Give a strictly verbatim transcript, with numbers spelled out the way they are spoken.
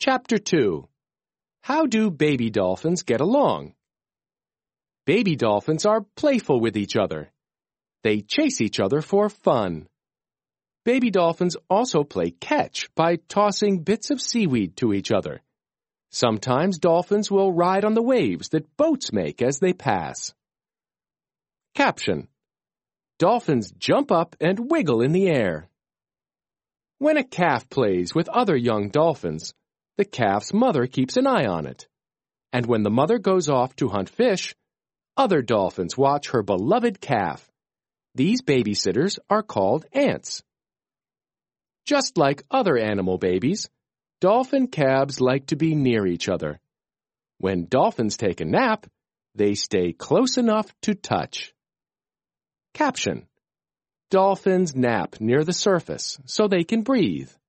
Chapter two. How do baby dolphins get along? Baby dolphins are playful with each other. They chase each other for fun. Baby dolphins also play catch by tossing bits of seaweed to each other. Sometimes dolphins will ride on the waves that boats make as they pass. Caption: Dolphins jump up and wiggle in the air. When a calf plays with other young dolphins, the calf's mother keeps an eye on it. And when the mother goes off to hunt fish, other dolphins watch her beloved calf. These babysitters are called aunts. Just like other animal babies, dolphin calves like to be near each other. When dolphins take a nap, they stay close enough to touch. Caption: Dolphins nap near the surface so they can breathe.